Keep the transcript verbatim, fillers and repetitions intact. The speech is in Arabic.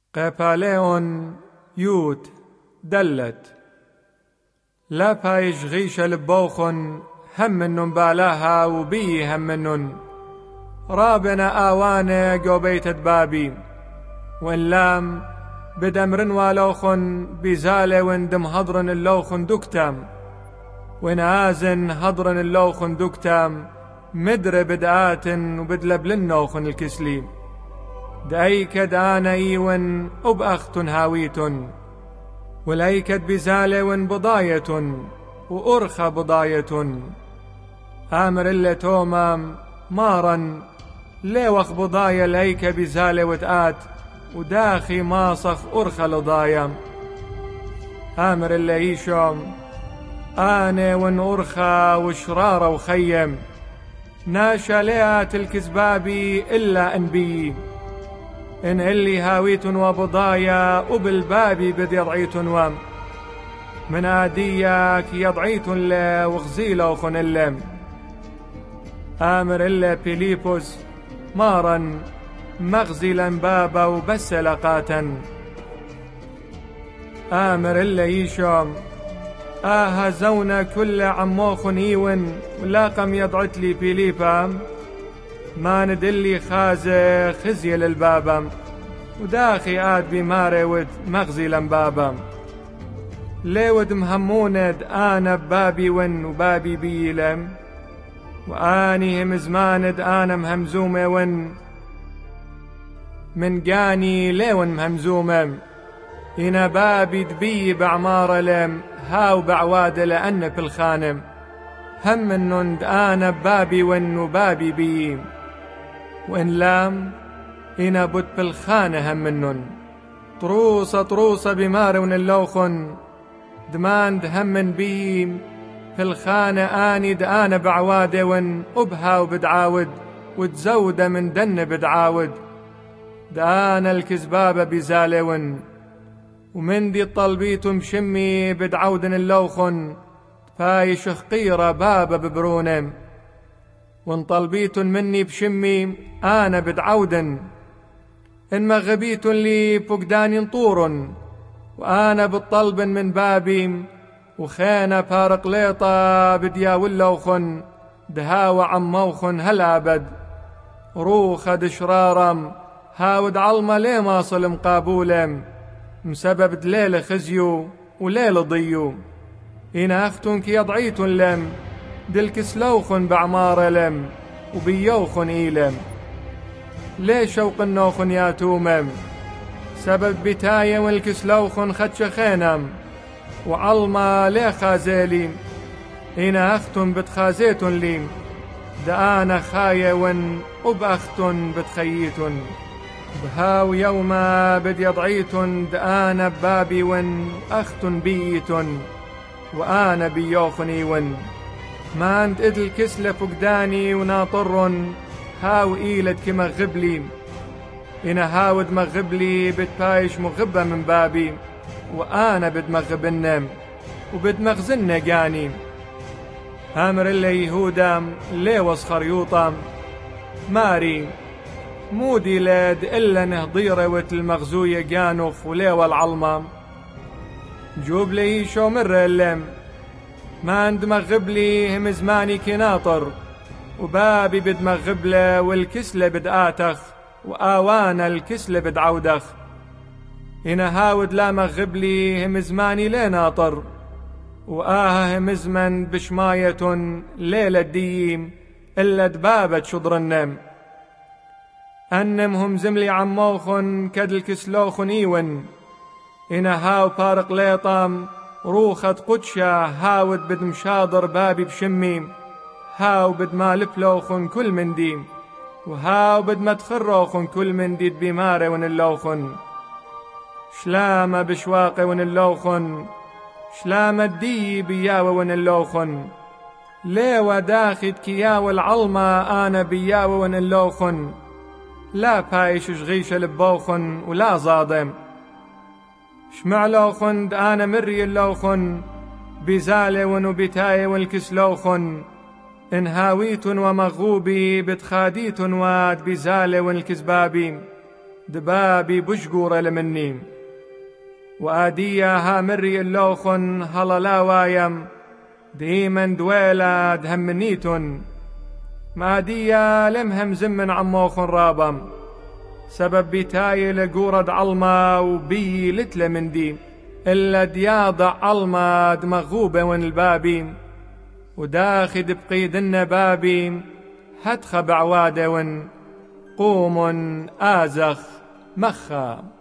قيباليون يوت دلت لا بايش غيش لبوخن هم منن بالاها وبي هم منن رابنا آوانه قوبيت بابي وإن لام بدمرن والوخن بزالة وندم هضرن اللوخن دكتام وإن آزن هضرن اللوخن دكتام مدر بدآت وبدلبلن نوخن الكسلي دأيكد آنا إيون أبأختن هاويتن وليكد بزالة ون بضاية وأرخى بضاية آمر اللي تومام مارا ليوخ بضايا ليك بزالة وتآت وداخي ماصخ أرخى لضايا آمر اللي يشوم آني ون أرخى وشرارة وخيم ناشا ليات الكذبابي إلا أنبي إن اللي هاويتن وبضايا وبالبابي بد يضعيتن وام من آدياك يضعيتن لا وغزيلة وخن اللم آمر إلا بيليبوس مارا مغزلا بابا وبس لقاتا آمر إلا يشوم آها زونا كل عموخن إيون ولاقم يضعت لي بيليبا ما ندلي خازي خزي للبابا وداخي آد بماري ود مغزي لنبابا ليود مهموند آنا بابي ون وبابي بيلم وآني هم زماند آنا مهمزومة ون من قاني ليون مهمزومة إنا بابي دبي بعمارة لم هاو بعواد لأن في الخانم هم منند آنا بابي ون وبابي بيم وإن لام إنا بد بالخانة هم منن طروسة طروسة بمارون اللوخن دماند هم من بيم في الخانة آني دآنا بعوادة ون أبها وبدعاود وتزودة من دن بدعاود دآنا الكذبابة بزالون ومن دي الطلبيت مشمي بدعودن اللوخن فايش خقيرة بابا ببرونم وان طلبيت مني بشمي أنا بدعودن إن مغبيت لي فقداني طور وأنا بالطلب من بابي وخينا بارق ليطة بديا واللوخن دهاوى عموخن هالأبد روخ دشرارم هاود علمة ليه ماصل مقابولم مسبب دليل خزيو وليل ضيو إنا أختن كي يضعيتن لم دلك سلوخن بعمار لم وبيوخن إيلم ليه شوق النوخن يا تومم سبب بتاية والكسلوخن خدش خينم وعلما ليه خازيلي إنا أختن بتخازيتن لي دآنا خاية ون وبأختن بتخييتن بهاو يوما بد يضعيتن دآنا بابي ون أختن بيتن وأنا بيوخني ون ما أنت إدل كسلة فقداني وناطرن هاو إيلد كما غبلي إنا هاود مغبلي بتبايش مغبة من بابي وأنا بد مغبنم وبد مغزن جاني هامر اللي يهودا لي وصخر يوطم ماري مودي لاد إلا نهضيرة وتلمغزوية جانوف ولي والعلمة جوب لي شو مر اللم ما عند مغبلي هم زماني كناطر وبابي بد مغبلة والكسلة بد آتخ وآوانا الكسلة بد عودخ هنا هاود لا مغبلي هم زماني لي ناطر وآها هم زمن بشماية ليلة ديم إلا دبابة شضر النم أنمهم زملي عموخن كدل كسلوخن إيون إنا هاو بارق ليطام روخة قدشة هاود بد مشاضر بابي بشمي هاو بد مالفلوخن كل من ديم وهاو بد مدخروخن كل من ديد بماري ون اللوخن شلامة بشواقي ون اللوخن شلامة دي بياوة ون اللوخن ليوة داخد كياوة العلمة أنا بياوة ون اللوخن لا بايش شغيشة لبوخن ولا ظادم شمع لوخن أنا مري اللوخن بزالة ونبتاية والكسلوخن إن هاويت ومغوبي بتخاديت واد بزالة والكزبابي دبابي بشقورة لمنيم وآدية هامري اللوخن هلا لا وايم ديما دويلة دهمنيتن مادية لمهم زمن عموخن رابم سبب بيتاي لقورد علما وبي لتل من ديم إلا دياضع علما دمغوبة ون البابيم وداخد بقيد النبابيم هتخ بعوادة ون قوم آزخ مخا